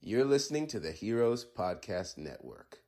You're listening to the Heroes Podcast Network.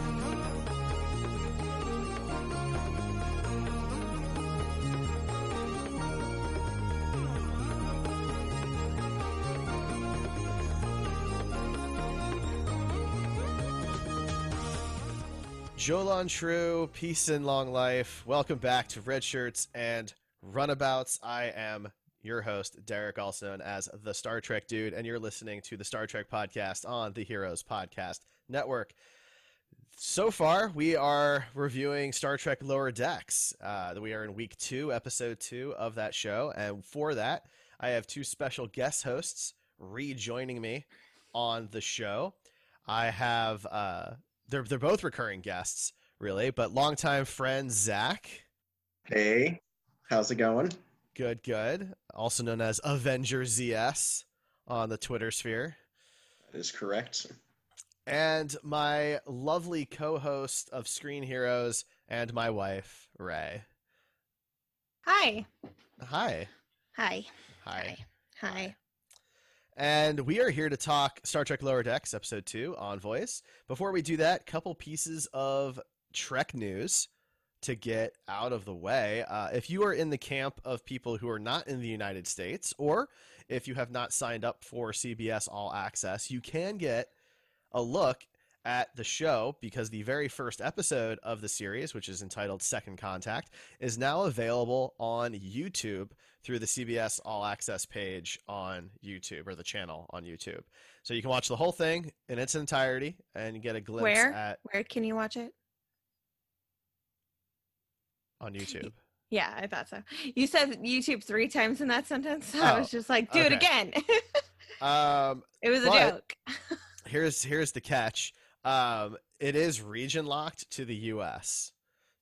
Jolan True, peace and long life. Welcome back to Red Shirts and Runabouts. I am your host, Derek, also known as the Star Trek Dude, and you're listening to the Star Trek Podcast on the Heroes Podcast Network. So far, we are reviewing Star Trek Lower Decks. We are in week 2, episode 2 of that show, and for that, I have two special guest hosts rejoining me on the show. I have... They're both recurring guests, really, but longtime friend Zach. Hey, how's it going? Good. Also known as Avenger ZS on the Twitter sphere. That is correct. And my lovely co-host of Screen Heroes and my wife, Ray. Hi. Hi. Hi. Hi. Hi. And we are here to talk Star Trek Lower Decks, Episode 2, Envoys. Before we do that, couple pieces of Trek news to get out of the way. If you are in the camp of people who are not in the United States, or if you have not signed up for CBS All Access, you can get a look at the show because the very first episode of the series, which is entitled Second Contact, is now available on YouTube through the CBS All Access page on YouTube, or the channel on YouTube. So you can watch the whole thing in its entirety and get a glimpse at... Where can you watch it? On YouTube. Yeah, I thought so. You said YouTube 3 times in that sentence. I was just like, do okay. it again. It was a joke. Here's the catch. It is region locked to the US.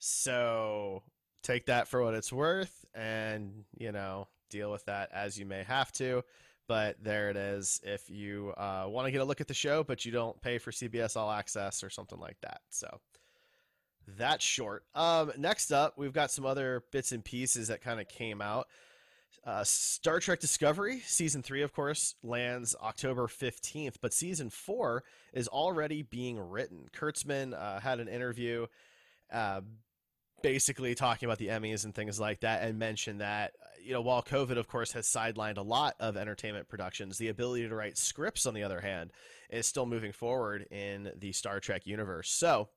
So take that for what it's worth and, deal with that as you may have to. But there it is if you want to get a look at the show, but you don't pay for CBS All Access or something like that. So that's short. Next up, we've got some other bits and pieces that kind of came out. Star Trek Discovery, Season 3, of course, lands October 15th, but Season 4 is already being written. Kurtzman had an interview basically talking about the Emmys and things like that and mentioned that, while COVID, of course, has sidelined a lot of entertainment productions, the ability to write scripts, on the other hand, is still moving forward in the Star Trek universe. So,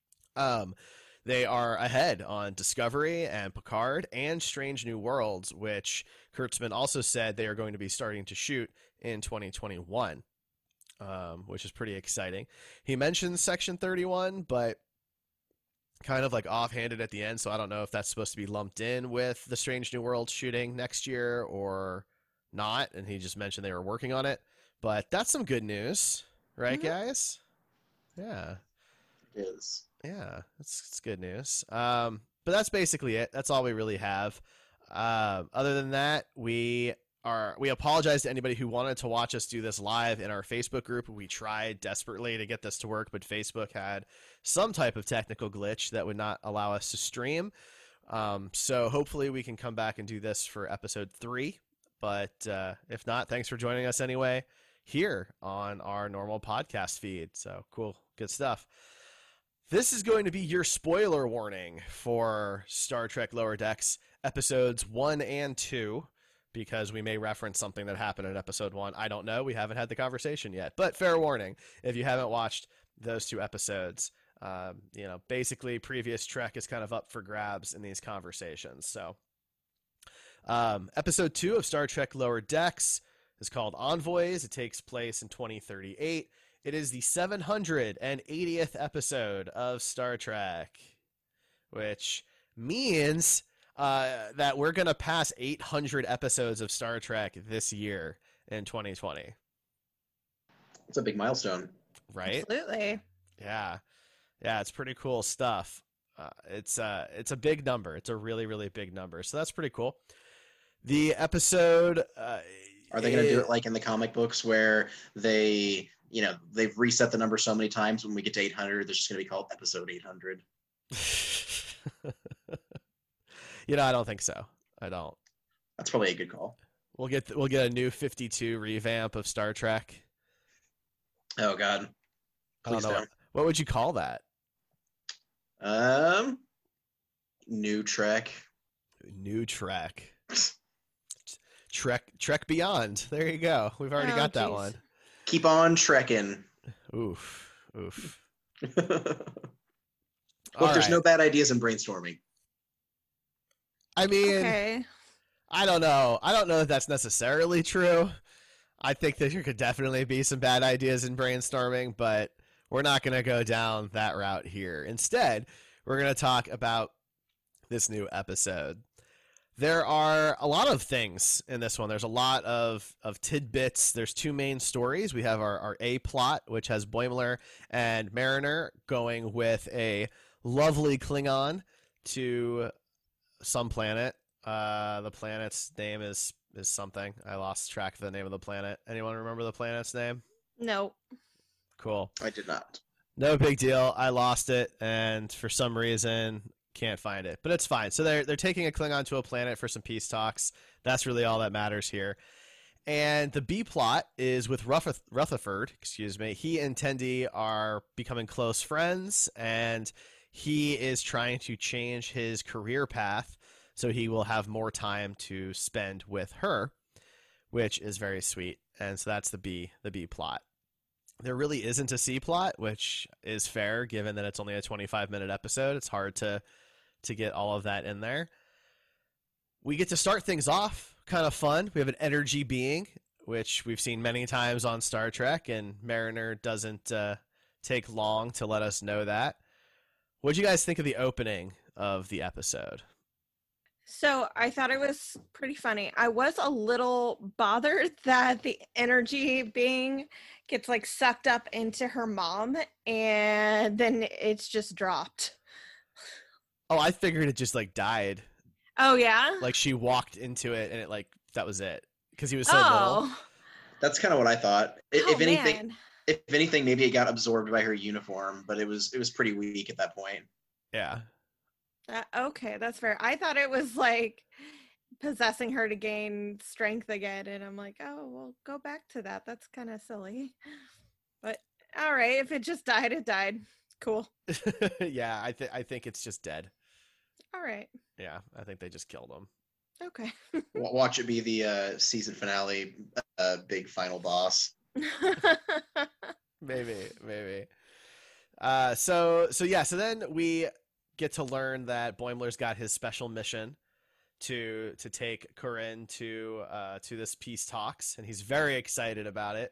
they are ahead on Discovery and Picard and Strange New Worlds, which Kurtzman also said they are going to be starting to shoot in 2021, which is pretty exciting. He mentions Section 31, but kind of like offhanded at the end, so I don't know if that's supposed to be lumped in with the Strange New Worlds shooting next year or not, and he just mentioned they were working on it. But that's some good news, right, guys? Yeah. It is. Yeah, it's good news. But that's basically it. That's all we really have. Other than that, we apologize to anybody who wanted to watch us do this live in our Facebook group. We tried desperately to get this to work, but Facebook had some type of technical glitch that would not allow us to stream. So hopefully we can come back and do this for episode 3. But if not, thanks for joining us anyway here on our normal podcast feed. So cool, good stuff. This is going to be your spoiler warning for Star Trek Lower Decks episodes 1 and 2, because we may reference something that happened in episode 1. I don't know. We haven't had the conversation yet. But fair warning, if you haven't watched those 2 episodes, basically previous Trek is kind of up for grabs in these conversations. So episode 2 of Star Trek Lower Decks is called Envoys. It takes place in 2038. It is the 780th episode of Star Trek, which means that we're going to pass 800 episodes of Star Trek this year in 2020. It's a big milestone. Right? Absolutely. Yeah, it's pretty cool stuff. It's a big number. It's a really, really big number. So that's pretty cool. The episode... Are they going to do it like in the comic books where they've reset the number so many times, when we get to 800, they're just going to be called episode 800? I don't think so. I don't. That's probably a good call. We'll get a new 52 revamp of Star Trek. Oh God, I don't please know. don't. What would you call that? New Trek. New Trek. Trek Beyond. There you go. We've already Oh, got that geez. one. Keep on trekking. Oof. Oof. Look, there's no right. bad ideas in brainstorming. I mean, Okay. I don't know. I don't know that that's necessarily true. I think that there could definitely be some bad ideas in brainstorming, but we're not going to go down that route here. Instead, we're going to talk about this new episode. There are a lot of things in this one. There's a lot of tidbits. There's two main stories. We have our A plot, which has Boimler and Mariner going with a lovely Klingon to some planet. The planet's name is something. I lost track of the name of the planet. Anyone remember the planet's name? No. Cool. I did not. No big deal. I lost it, and for some reason can't find it, but it's fine. So they're taking a Klingon to a planet for some peace talks. That's really all that matters here. And the B plot is with Rutherford. Excuse me. He and Tendi are becoming close friends, and he is trying to change his career path so he will have more time to spend with her, which is very sweet. And so that's the B plot. There really isn't a C plot, which is fair given that it's only a 25-minute episode. It's hard to get all of that in there. We get to start things off kind of fun. We have an energy being, which we've seen many times on Star Trek, and Mariner doesn't take long to let us know that. What do you guys think of the opening of the episode? So I thought it was pretty funny. I was a little bothered that the energy being gets like sucked up into her mom and then it's just dropped. Oh, I figured it just like died. Oh yeah? Like she walked into it and it like that was it because he was so little. That's kind of what I thought. If anything, man. if anything, maybe it got absorbed by her uniform, but it was pretty weak at that point. Yeah. Okay, that's fair. I thought it was like possessing her to gain strength again, and I'm like, oh, well, go back to that. That's kind of silly. But all right, if it just died, it died. Cool. Yeah, I think it's just dead. All right. Yeah, I think they just killed him. Okay. Watch it be the season finale, big final boss. Maybe. So then we get to learn that Boimler's got his special mission to take Corinne to this peace talks, and he's very excited about it.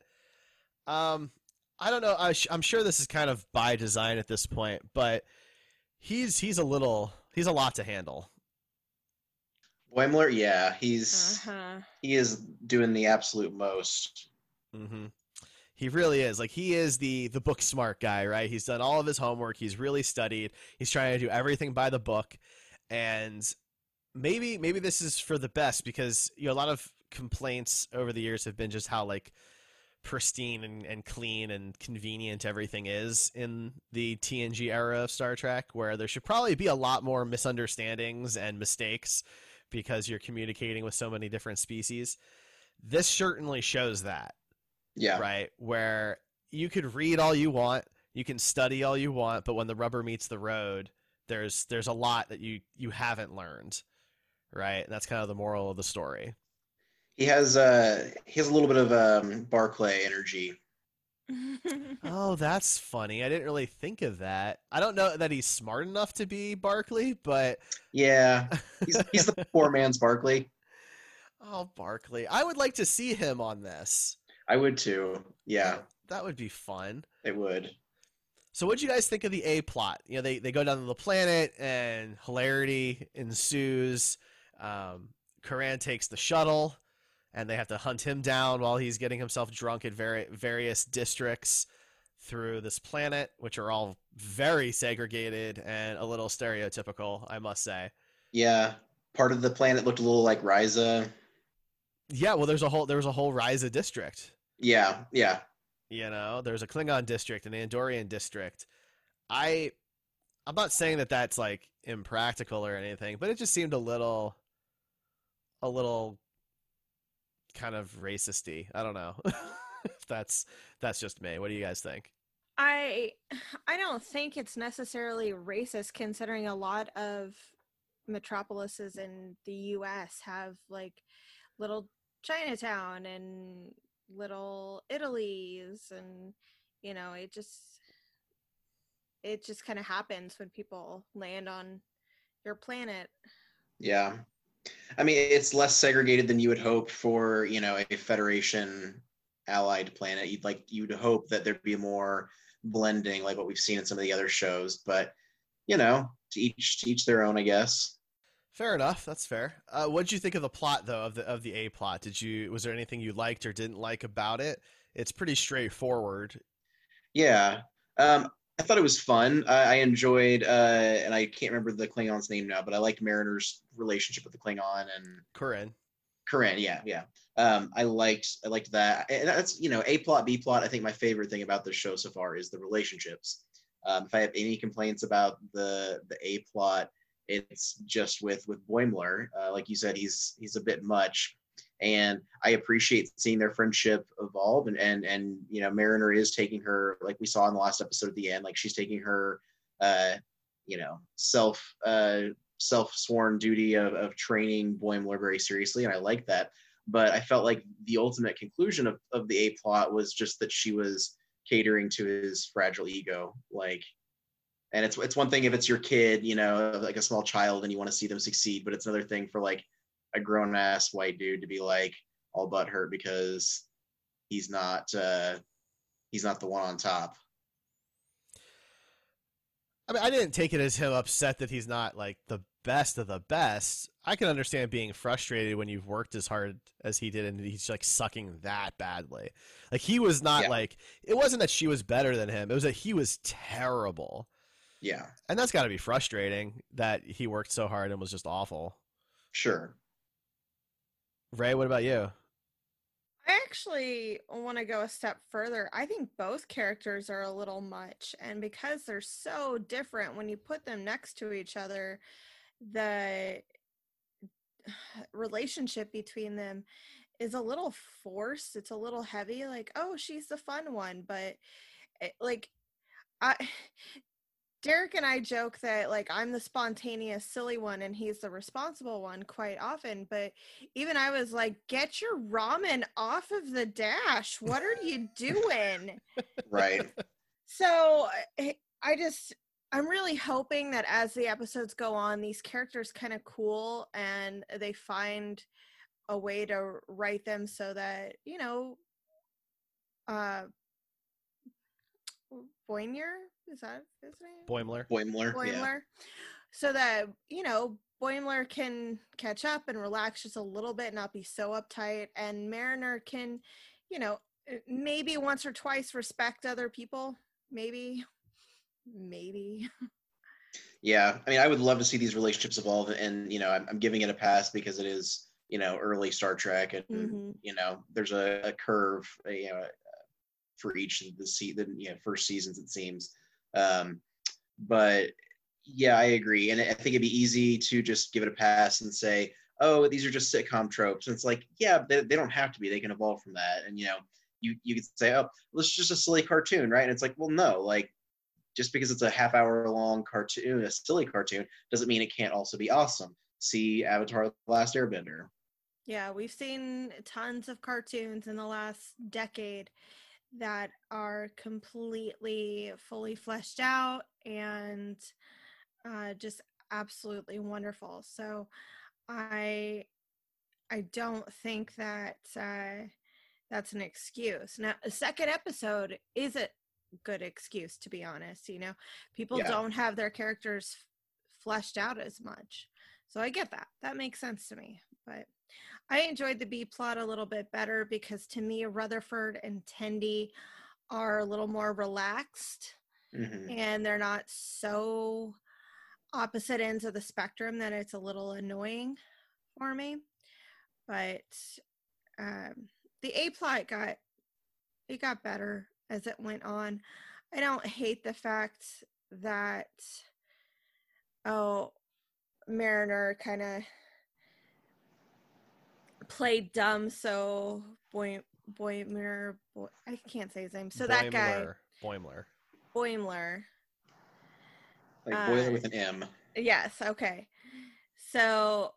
I don't know. I'm sure this is kind of by design at this point, but he's a lot to handle. Boimler, yeah, he is doing the absolute most. Mm-hmm. He really is. Like, he is the book smart guy, right? He's done all of his homework. He's really studied. He's trying to do everything by the book. And maybe this is for the best because, you know, a lot of complaints over the years have been just how, like, pristine and clean and convenient everything is in the TNG era of Star Trek, where there should probably be a lot more misunderstandings and mistakes because you're communicating with so many different species. This certainly shows that. Yeah. Right. Where you could read all you want, you can study all you want, but when the rubber meets the road, there's a lot that you haven't learned. Right. And that's kind of the moral of the story. He has a little bit of Barclay energy. Oh, that's funny. I didn't really think of that. I don't know that he's smart enough to be Barclay, but yeah, he's the poor man's Barclay. Oh, Barclay. I would like to see him on this. I would too. Yeah. That would be fun. It would. So what'd you guys think of the A plot? You know, they go down to the planet and hilarity ensues. Coran takes the shuttle and they have to hunt him down while he's getting himself drunk at various districts through this planet, which are all very segregated and a little stereotypical, I must say. Yeah. Part of the planet looked a little like Ryza. Yeah, well, there was a whole Ryza district. Yeah. You know, there's a Klingon district, an Andorian district. I'm not saying that that's like impractical or anything, but it just seemed a little kind of racist-y. I don't know. That's just me. What do you guys think? I I don't think it's necessarily racist considering a lot of metropolises in the US have like little Chinatown and little Italies, and it just kind of happens when people land on your planet. Yeah. I mean, it's less segregated than you would hope for, a Federation allied planet. You'd hope that there'd be more blending like what we've seen in some of the other shows, but to each their own, I guess. Fair enough. That's fair. What did you think of the plot, though, of the A plot? Was there anything you liked or didn't like about it? It's pretty straightforward. Yeah. I thought it was fun. I enjoyed, and I can't remember the Klingon's name now, but I liked Mariner's relationship with the Klingon and Corinne. Corinne. Yeah. I liked that, and that's A plot, B plot. I think my favorite thing about this show so far is the relationships. If I have any complaints about the A plot, it's just with Boimler. Like you said, he's a bit much, and I appreciate seeing their friendship evolve. And Mariner is taking her, like we saw in the last episode at the end, like she's taking her, self sworn duty of training Boimler very seriously, and I like that. But I felt like the ultimate conclusion of the A plot was just that she was catering to his fragile ego, like. And it's one thing if it's your kid, like a small child, and you want to see them succeed, but it's another thing for like a grown ass white dude to be like all butthurt because he's not the one on top. I mean, I didn't take it as him upset that he's not like the best of the best. I can understand being frustrated when you've worked as hard as he did and he's like sucking that badly. Like he was not like, it wasn't that she was better than him. It was that he was terrible. Yeah. And that's got to be frustrating that he worked so hard and was just awful. Sure. Ray, what about you? I actually want to go a step further. I think both characters are a little much, and because they're so different, when you put them next to each other, the relationship between them is a little forced. It's a little heavy, like, oh, she's the fun one, but like I Derek and I joke that like I'm the spontaneous silly one and he's the responsible one quite often, but even I was like, get your ramen off of the dash. What are you doing? Right. So I'm really hoping that as the episodes go on, these characters kind of cool and they find a way to write them so that, Boimler, is that his name? Boimler. Yeah. So that, Boimler can catch up and relax just a little bit, not be so uptight. And Mariner can, maybe once or twice respect other people. Maybe. Yeah. I mean, I would love to see these relationships evolve, and, I'm giving it a pass because it is, early Star Trek, and, there's a curve, for each of the first seasons, it seems. But yeah, I agree. And I think it'd be easy to just give it a pass and say, oh, these are just sitcom tropes. And it's like, yeah, they don't have to be. They can evolve from that. And, you could say, oh, well, it's just a silly cartoon, right? And it's like, well, no, like just because it's a half-hour long cartoon, a silly cartoon, doesn't mean it can't also be awesome. See Avatar: The Last Airbender. Yeah, we've seen tons of cartoons in the last decade that are completely fully fleshed out and just absolutely wonderful. So I don't think that that's an excuse. Now, a second episode is a good excuse, to be honest. People don't have their characters fleshed out as much. So I get that. That makes sense to me. But I enjoyed the B plot a little bit better because to me, Rutherford and Tendi are a little more relaxed and they're not so opposite ends of the spectrum that it's a little annoying for me. But the A plot got better as it went on. I don't hate the fact that Mariner kind of played dumb so I can't say his name. So that guy, Boimler. Like boiler with an M. Yes. Okay. So,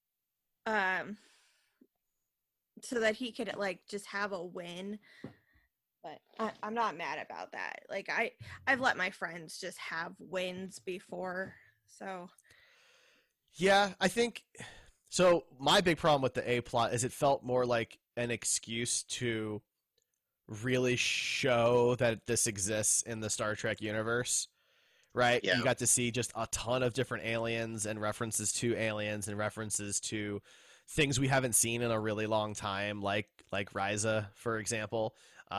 so that he could like just have a win. But I'm not mad about that. Like I've let my friends just have wins before. So. Yeah, I think so. My big problem with the A plot is it felt more like an excuse to really show that this exists in the Star Trek universe, right? Yeah. You got to see just a ton of different aliens and references to aliens and references to things we haven't seen in a really long time, like Ryza, for example.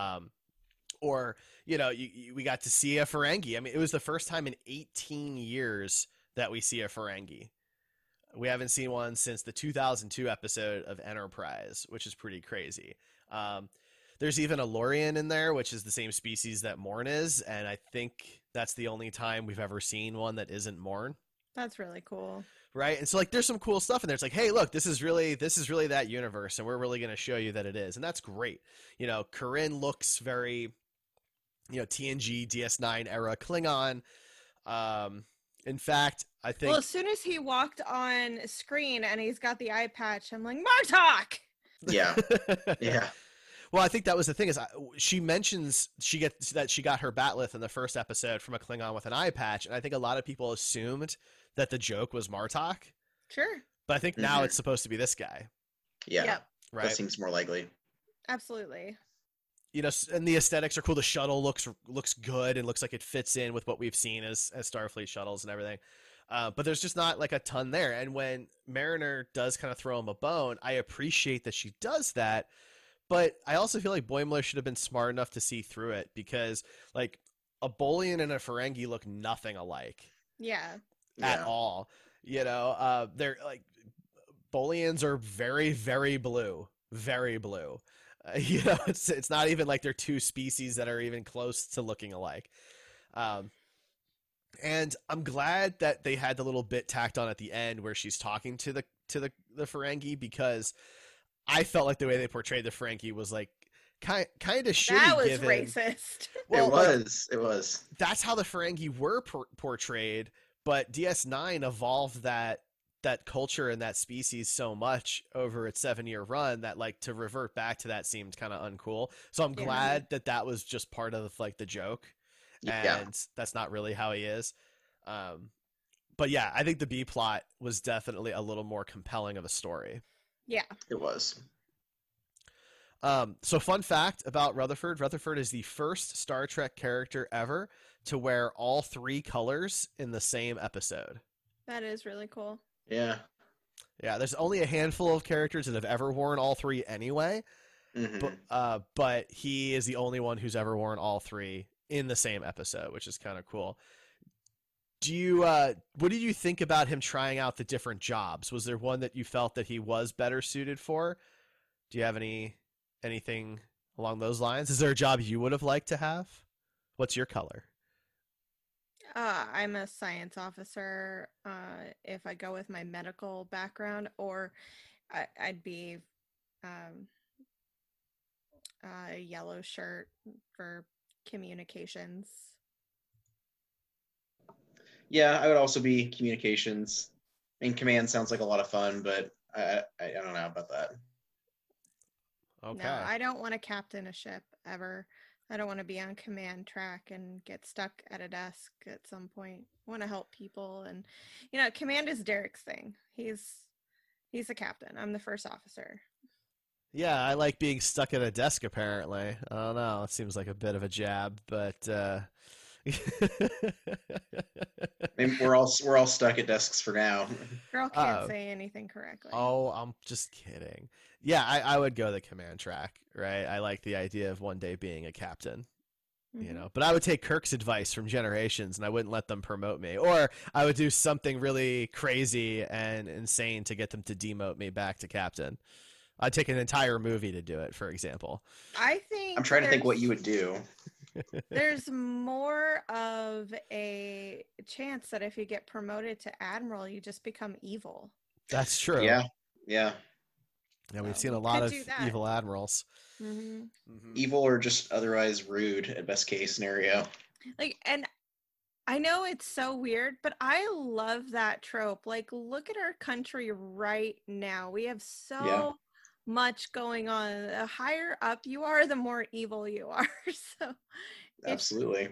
Or, you know, we got to see a Ferengi. I mean, it was the first time in 18 years that we see a Ferengi. We haven't seen one since the 2002 episode of Enterprise, which is pretty crazy. There's even a Lorian in there, which is the same species that Morn is, and I think that's the only time we've ever seen one that isn't Morn. That's really cool. Right? And so like there's some cool stuff in there. It's like, hey, look, this is really that universe, and we're really going to show you that it is. And that's great. You know, Corinne looks very, you know, TNG, DS9 era Klingon. In fact, I think... Well, as soon as he walked on screen and he's got the eye patch, I'm like, Martok! Yeah. Yeah. Well, I think that was the thing is she mentions she got her bat'leth in the first episode from a Klingon with an eye patch, and I think a lot of people assumed that the joke was Martok. Sure. But I think now it's supposed to be this guy. Yeah. Yep. Right. That seems more likely. Absolutely. You know, and the aesthetics are cool. The shuttle looks good and looks like it fits in with what we've seen as Starfleet shuttles and everything. But there's just not like a ton there. And when Mariner does kind of throw him a bone, I appreciate that she does that. But I also feel like Boimler should have been smart enough to see through it, because like a Bolian and a Ferengi look nothing alike. Yeah. At all. You know, they're like Bolians are very, very blue. Very blue. You know, it's not even like they're two species that are even close to looking alike. And I'm glad that they had the little bit tacked on at the end where she's talking to the Ferengi, because I felt like the way they portrayed the Ferengi was like kind of shitty. That was racist. Well, it was. That's how the Ferengi were portrayed, but DS9 evolved that culture and that species so much over its 7-year run that like to revert back to that seemed kind of uncool. So I'm glad that was just part of like the joke, and that's not really how he is. But yeah, I think the B plot was definitely a little more compelling of a story. Yeah, it was. So fun fact about Rutherford. Rutherford is the first Star Trek character ever to wear all 3 colors in the same episode. That is really cool. Yeah. Yeah, there's only a handful of characters that have ever worn all 3 anyway. But he is the only one who's ever worn all 3 in the same episode, which is kind of cool. What did you think about him trying out the different jobs? Was there one that you felt that he was better suited for? Do you have anything along those lines? Is there a job you would have liked to have? What's your color? I'm a science officer. If I go with my medical background, or I'd be a yellow shirt for communications. Yeah, I would also be communications. I mean, command sounds like a lot of fun, but I don't know about that. Okay. No, I don't want to captain a ship ever. I don't want to be on command track and get stuck at a desk at some point. I want to help people, and you know, command is Derek's thing. He's the captain. I'm the first officer. Yeah, I like being stuck at a desk. Apparently, I don't know. It seems like a bit of a jab, but I mean, we're all stuck at desks for now. Girl can't say anything correctly. Oh, I'm just kidding. Yeah, I would go the command track, right? I like the idea of one day being a captain, you know. But I would take Kirk's advice from Generations, and I wouldn't let them promote me. Or I would do something really crazy and insane to get them to demote me back to captain. I'd take an entire movie to do it, for example. I think I'm trying to think what you would do. There's more of a chance that if you get promoted to admiral, you just become evil. That's true. Yeah. Yeah, we've So seen a we lot could of do that. evil admirals. Mhm. Evil or just otherwise rude at best case scenario. Like, and I know it's so weird, but I love that trope. Like, look at our country right now. We have so Yeah. much going on. The higher up you are, the more evil you are. So Absolutely.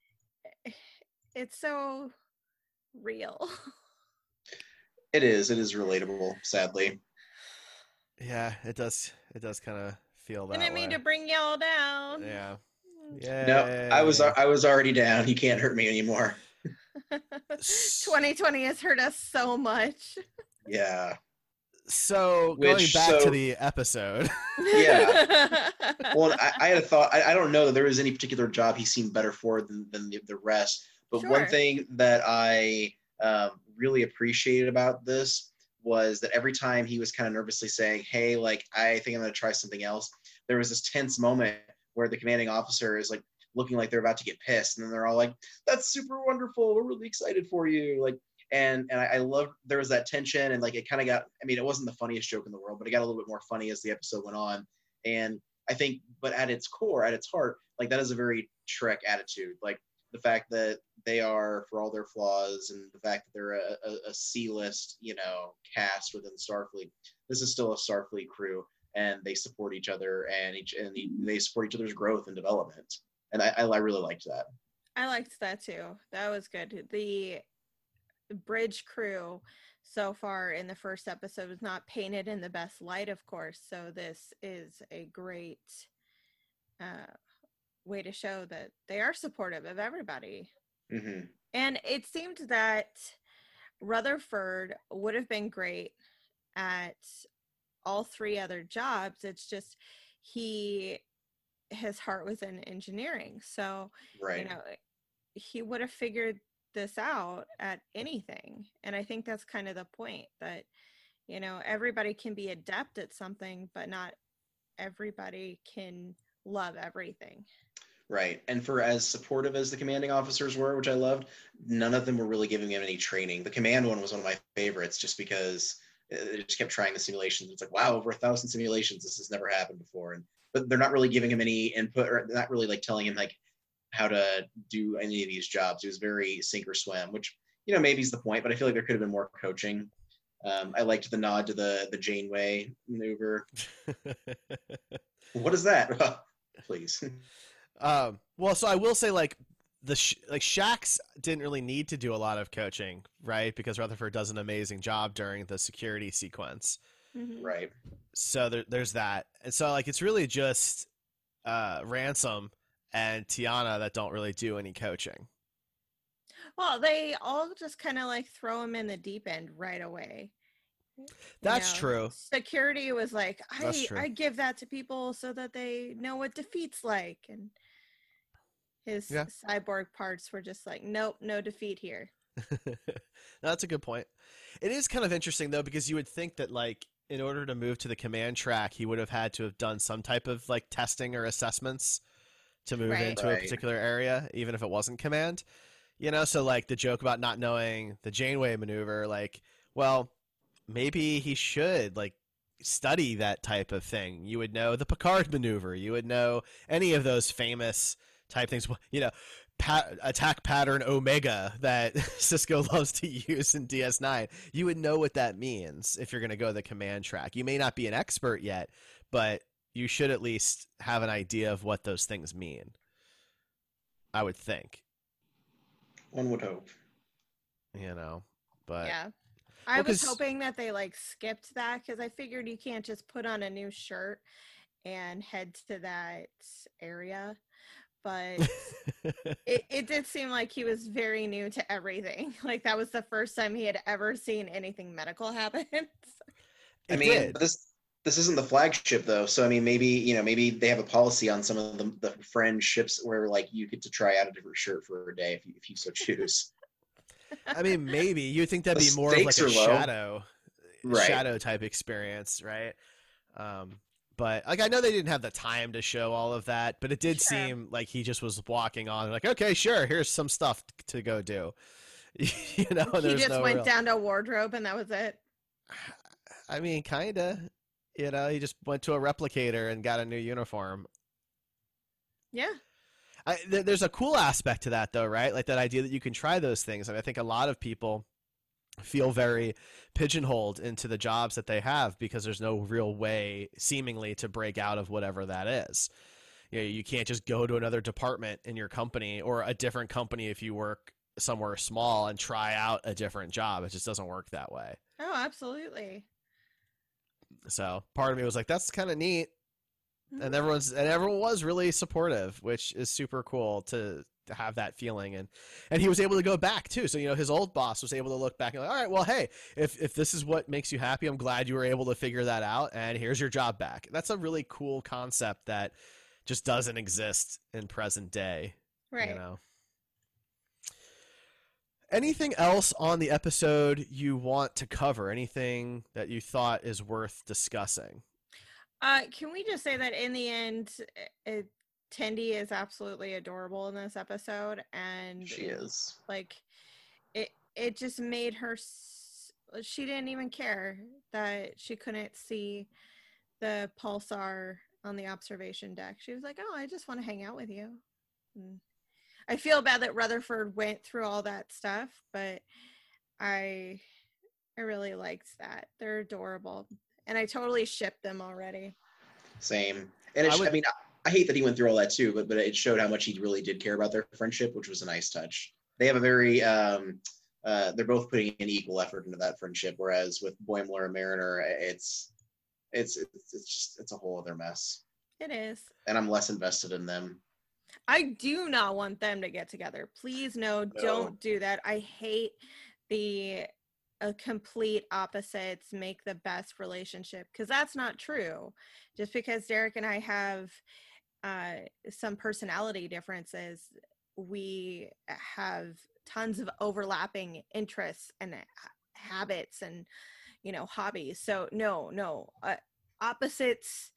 it's so real. It is relatable, sadly. Yeah, it does. It does kind of feel that Didn't way. mean to bring y'all down. Yeah. Mm. Yeah. No, I was already down. You can't hurt me anymore. 2020 has hurt us so much. Yeah. So going back to the episode. Yeah. Well, I had a thought. I don't know that there was any particular job he seemed better for than the rest. But Sure. one thing that I really appreciated about this was that every time he was kind of nervously saying, "Hey, like I think I'm going to try something else," there was this tense moment where the commanding officer is like looking like they're about to get pissed, and then they're all like, "That's super wonderful. We're really excited for you." Like, and I love there was that tension, and like it kind of got. I mean, it wasn't the funniest joke in the world, but it got a little bit more funny as the episode went on. And I think, but at its core, at its heart, like that is a very Trek attitude. Like the fact that they are, for all their flaws, and the fact that they're a C-list, cast within Starfleet. This is still a Starfleet crew, and they support each other, and they support each other's growth and development. And I really liked that. I liked that too. That was good. The bridge crew so far in the first episode was not painted in the best light, of course. So this is a great way to show that they are supportive of everybody. Mm-hmm. And it seemed that Rutherford would have been great at all three other jobs. It's just his heart was in engineering. So, right. He would have figured this out at anything. And I think that's kind of the point, that, everybody can be adept at something, but not everybody can love everything. Right. And for as supportive as the commanding officers were, which I loved, none of them were really giving him any training. The command one was one of my favorites just because they just kept trying the simulations. It's like, wow, over 1,000 simulations. This has never happened before. But they're not really giving him any input, or not really like telling him like how to do any of these jobs. It was very sink or swim, which, maybe is the point, but I feel like there could have been more coaching. I liked the nod to the Janeway maneuver. What is that? Please. Well, so I will say, like, Shax didn't really need to do a lot of coaching, right? Because Rutherford does an amazing job during the security sequence. Mm-hmm. Right. So there's that. And so, like, it's really just Ransom and Tiana that don't really do any coaching. Well, they all just kind of like throw him in the deep end right away. That's true. Security was like, I give that to people so that they know what defeat's like. And his cyborg parts were just like, nope, no defeat here. That's a good point. It is kind of interesting, though, because you would think that, like, in order to move to the command track, he would have had to have done some type of, like, testing or assessments to move into a particular area, even if it wasn't command. So, like, the joke about not knowing the Janeway maneuver, like, well, maybe he should, like, study that type of thing. You would know the Picard maneuver. You would know any of those famous type things, attack pattern Omega that Sisko loves to use in DS9. You would know what that means if you're going to go the command track. You may not be an expert yet, but you should at least have an idea of what those things mean, I would think. One would hope. But yeah. I was hoping that they like skipped that, because I figured you can't just put on a new shirt and head to that area. But it did seem like he was very new to everything. Like that was the first time he had ever seen anything medical happen. This isn't the flagship though, so I mean maybe they have a policy on some of the friend ships where like you get to try out a different shirt for a day if you so choose. I mean, maybe you'd think that'd be more of like a shadow type experience, right? But like I know they didn't have the time to show all of that, but it did seem like he just was walking on like, okay, sure, here's some stuff to go do. He just went down to wardrobe and that was it. I mean, kinda. You know, he just went to a replicator and got a new uniform. Yeah. There's a cool aspect to that, though, right? Like that idea that you can try those things. And I think a lot of people feel very pigeonholed into the jobs that they have because there's no real way, seemingly, to break out of whatever that is. You know, you can't just go to another department in your company or a different company if you work somewhere small and try out a different job. It just doesn't work that way. Oh, absolutely. So part of me was like, that's kind of neat. And everyone was really supportive, which is super cool to have that feeling. And he was able to go back too. So, you know, his old boss was able to look back and like, all right, well, hey, if this is what makes you happy, I'm glad you were able to figure that out. And here's your job back. That's a really cool concept that just doesn't exist in present day. Right. You know? Anything else on the episode you want to cover? Anything that you thought is worth discussing? Can we just say that in the end, Tendi is absolutely adorable in this episode, and She is. like, it just made her. She didn't even care that she couldn't see the pulsar on the observation deck. She was like, "Oh, I just want to hang out with you." And I feel bad that Rutherford went through all that stuff, but I really liked that. They're adorable. And I totally shipped them already. Same. And I hate that he went through all that too, but it showed how much he really did care about their friendship, which was a nice touch. They have a very they're both putting an equal effort into that friendship, whereas with Boimler and Mariner, it's a whole other mess. It is. And I'm less invested in them. I do not want them to get together. Please, no, don't do that. I hate the complete opposites make the best relationship, because that's not true. Just because Derek and I have some personality differences, we have tons of overlapping interests and habits and, you know, hobbies. So no, opposites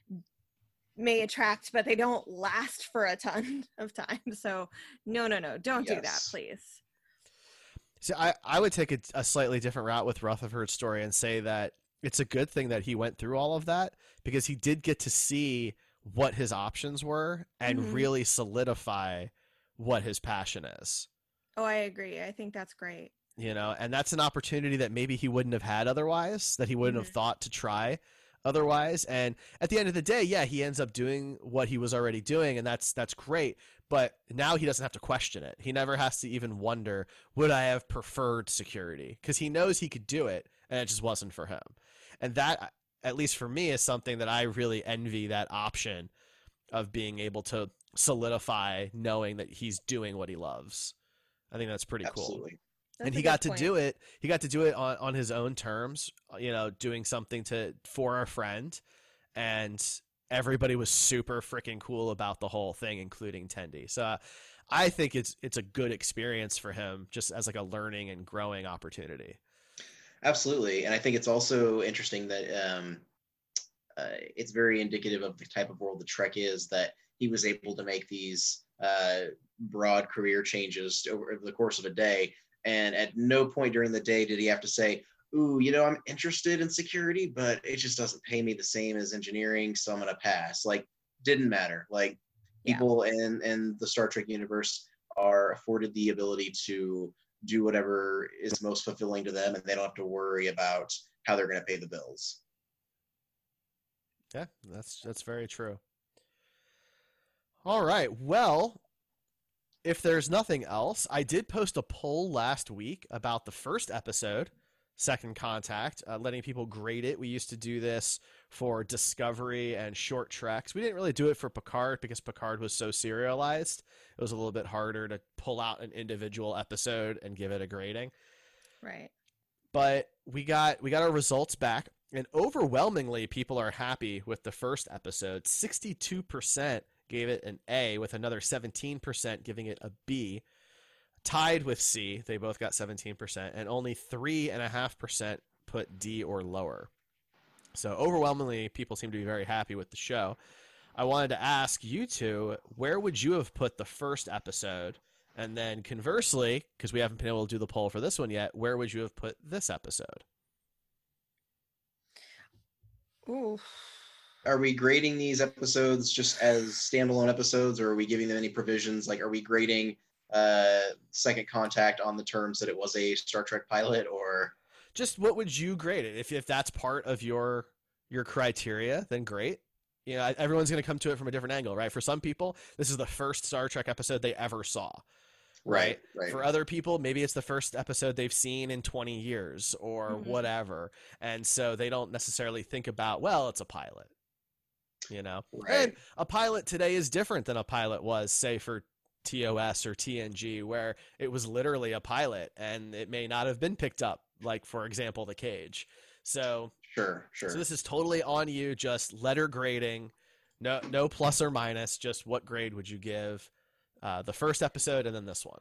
may attract, but they don't last for a ton of time. So no, don't do that, please. See, I would take a slightly different route with Rutherford's story and say that it's a good thing that he went through all of that, because he did get to see what his options were and really solidify what his passion is. Oh, I agree. I think that's great. You know, and that's an opportunity that maybe he wouldn't have had otherwise, that he wouldn't have thought to try otherwise. And at the end of the day, yeah, he ends up doing what he was already doing, and that's great. But now he doesn't have to question it. He never has to even wonder, would I have preferred security? Because he knows he could do it, and it just wasn't for him. And that, at least for me, is something that I really envy, that option of being able to solidify knowing that he's doing what he loves. I think that's pretty Absolutely. cool. And he got to do it. He got to do it on his own terms, you know, doing something for a friend, and everybody was super freaking cool about the whole thing, including Tendi. So I think it's a good experience for him, just as like a learning and growing opportunity. Absolutely. And I think it's also interesting that it's very indicative of the type of world the Trek is, that he was able to make these broad career changes over the course of a day. And at no point during the day did he have to say, ooh, you know, I'm interested in security, but it just doesn't pay me the same as engineering, so I'm going to pass. Like, didn't matter. Like, people in the Star Trek universe are afforded the ability to do whatever is most fulfilling to them, and they don't have to worry about how they're going to pay the bills. Yeah, that's very true. All right. Well, if there's nothing else, I did post a poll last week about the first episode, Second Contact, letting people grade it. We used to do this for Discovery and short treks. We didn't really do it for Picard because Picard was so serialized. It was a little bit harder to pull out an individual episode and give it a grading. Right. But we got our results back, and overwhelmingly people are happy with the first episode. 62% gave it an A, with another 17% giving it a B. Tied with C, they both got 17%, and only 3.5% put D or lower. So overwhelmingly, people seem to be very happy with the show. I wanted to ask you two, where would you have put the first episode? And then conversely, because we haven't been able to do the poll for this one yet, where would you have put this episode? Ooh. Are we grading these episodes just as standalone episodes, or are we giving them any provisions? Like, are we grading Second Contact on the terms that it was a Star Trek pilot, or Just what would you grade it? If that's part of your criteria, then great. You know, everyone's going to come to it from a different angle, right? For some people, this is the first Star Trek episode they ever saw. Right. For other people, maybe it's the first episode they've seen in 20 years or whatever. And so they don't necessarily think about, well, it's a pilot. You know? Right. And a pilot today is different than a pilot was, say, for TOS or TNG, where it was literally a pilot and it may not have been picked up, like, for example, The Cage. So Sure. So this is totally on you, just letter grading, no plus or minus, just what grade would you give the first episode and then this one?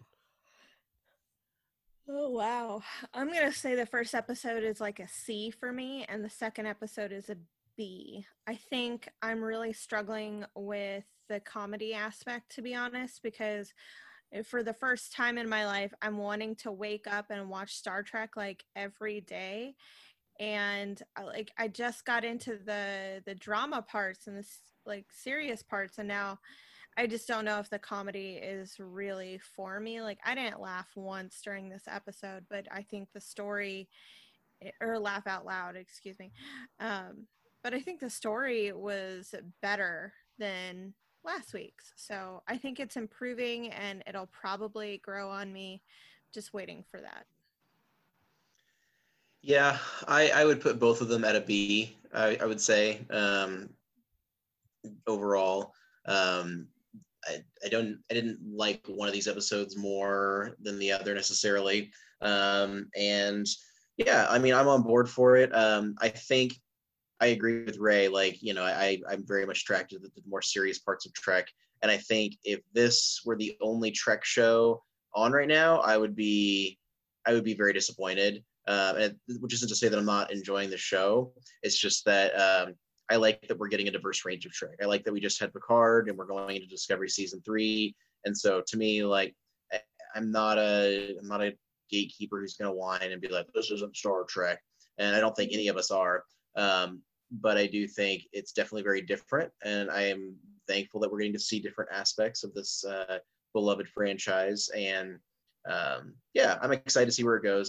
Oh, wow. I'm going to say the first episode is like a C for me, and the second episode is a B. I think I'm really struggling with the comedy aspect, to be honest, because for the first time in my life, I'm wanting to wake up and watch Star Trek like every day. And I just got into the drama parts and the like serious parts, and now I just don't know if the comedy is really for me. Like, I didn't laugh once during this episode, but I think the story, or laugh out loud, excuse me. But I think the story was better than last week's. So I think it's improving and it'll probably grow on me. Just waiting for that. Yeah, I would put both of them at a B. I would say overall. I didn't like one of these episodes more than the other necessarily. And yeah, I mean, I'm on board for it. I think I agree with Ray. Like, you know, I'm very much attracted to the more serious parts of Trek. And I think if this were the only Trek show on right now, I would be very disappointed. Which isn't to say that I'm not enjoying the show. It's just that I like that we're getting a diverse range of Trek. I like that we just had Picard and we're going into Discovery season 3. And so to me, like, I'm not a gatekeeper who's going to whine and be like, this isn't Star Trek. And I don't think any of us are. But I do think it's definitely very different. And I am thankful that we're getting to see different aspects of this beloved franchise. And yeah, I'm excited to see where it goes.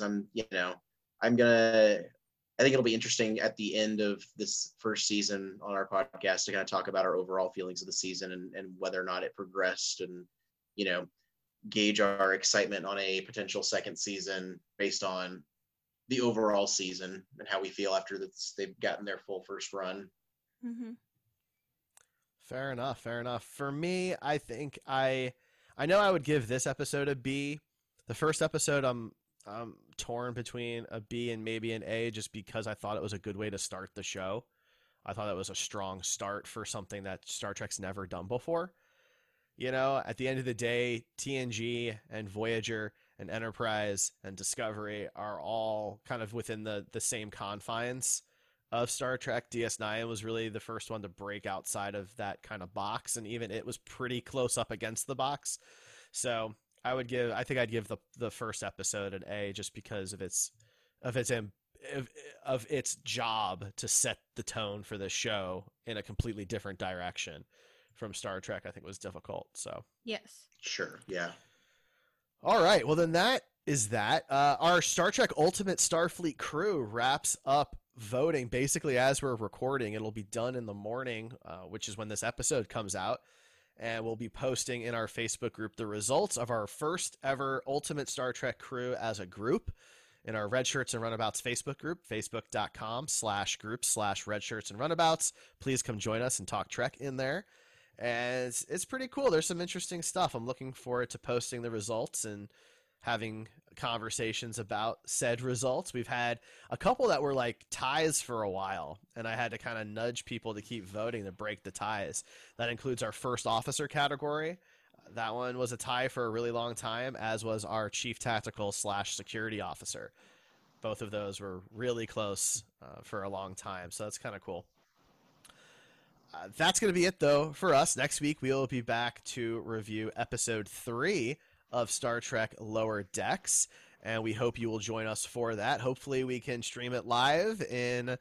I think it'll be interesting at the end of this first season on our podcast to kind of talk about our overall feelings of the season and whether or not it progressed, and, you know, gauge our excitement on a potential second season based on the overall season and how we feel after they've gotten their full first run. Mm-hmm. Fair enough. For me, I think I know I would give this episode a B. The first episode, I'm torn between a B and maybe an A, just because I thought it was a good way to start the show. I thought it was a strong start for something that Star Trek's never done before. You know, at the end of the day, TNG and Voyager and Enterprise and Discovery are all kind of within the same confines of Star Trek. DS9 was really the first one to break outside of that kind of box, and even it was pretty close up against the box. So I think I'd give the first episode an A, just because of its job to set the tone for the show in a completely different direction from Star Trek. I think was difficult. So Yes. Sure. Yeah. All right. Well, then that is that. Our Star Trek Ultimate Starfleet crew wraps up voting basically as we're recording. It'll be done in the morning, which is when this episode comes out. And we'll be posting in our Facebook group the results of our first ever Ultimate Star Trek crew as a group in our Red Shirts and Runabouts Facebook group, facebook.com/group/Red Shirts and Runabouts. Please come join us and talk Trek in there. And it's pretty cool. There's some interesting stuff. I'm looking forward to posting the results and having conversations about said results. We've had a couple that were like ties for a while, and I had to kind of nudge people to keep voting to break the ties. That includes our first officer category. That one was a tie for a really long time, as was our chief tactical / security officer. Both of those were really close for a long time, so that's kind of cool. That's going to be it, though, for us. Next week, we will be back to review episode 3 of Star Trek Lower Decks, and we hope you will join us for that. Hopefully we can stream it live in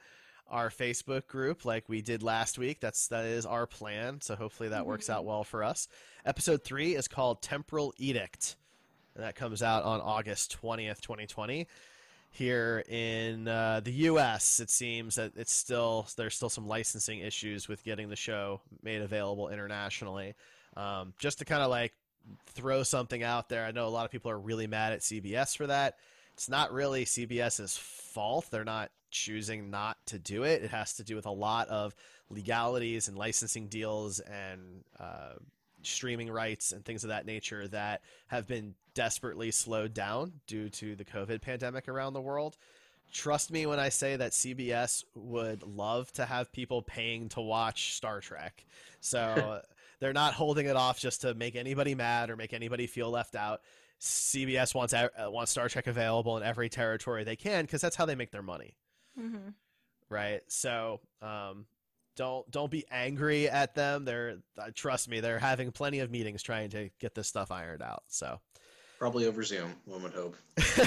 our Facebook group like we did last week. That is our plan. So hopefully that works out well for us. Episode 3 is called Temporal Edict, and that comes out on August 20th, 2020. Here in the U.S., it seems that there's still some licensing issues with getting the show made available internationally. Just to kind of like throw something out there, I know a lot of people are really mad at CBS for that. It's not really CBS's fault. They're not choosing not to do it. It has to do with a lot of legalities and licensing deals and streaming rights and things of that nature that have been desperately slowed down due to the COVID pandemic around the world. Trust me when I say that CBS would love to have people paying to watch Star Trek. So they're not holding it off just to make anybody mad or make anybody feel left out. CBS wants Star Trek available in every territory they can because that's how they make their money. Mm-hmm. Right? So don't be angry at them. Trust me, they're having plenty of meetings trying to get this stuff ironed out. So probably over Zoom, one would hope.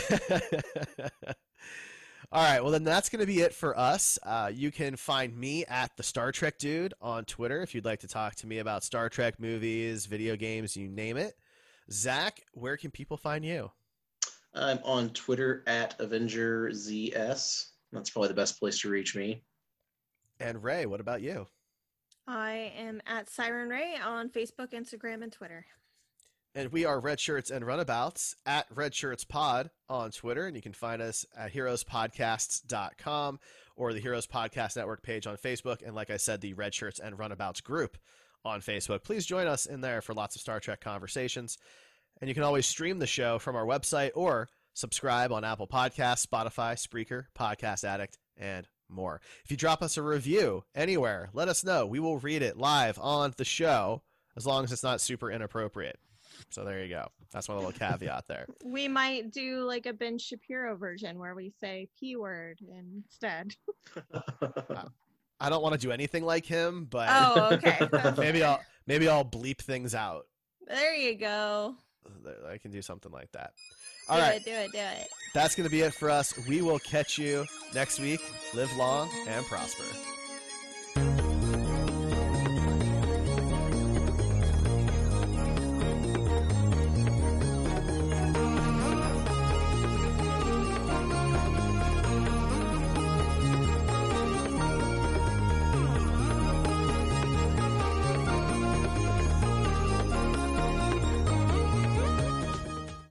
All right, well then that's going to be it for us. You can find me at the Star Trek Dude on Twitter if you'd like to talk to me about Star Trek movies, video games, you name it. Zach, where can people find you? I'm on Twitter at AvengerZS. That's probably the best place to reach me. And Ray, what about you? I am at Siren Ray on Facebook, Instagram, and Twitter. And we are Red Shirts and Runabouts at Red Shirts Pod on Twitter. And you can find us at heroespodcasts.com or the Heroes Podcast Network page on Facebook. And like I said, the Red Shirts and Runabouts group on Facebook. Please join us in there for lots of Star Trek conversations. And you can always stream the show from our website or subscribe on Apple Podcasts, Spotify, Spreaker, Podcast Addict, and more. If you drop us a review anywhere, let us know. We will read it live on the show as long as it's not super inappropriate. So there you go. That's my little caveat there. We might do like a Ben Shapiro version where we say P word instead. I don't want to do anything like him, but okay. maybe I'll bleep things out. There you go. I can do something like that. Do it. That's going to be it for us. We will catch you next week. Live long and prosper.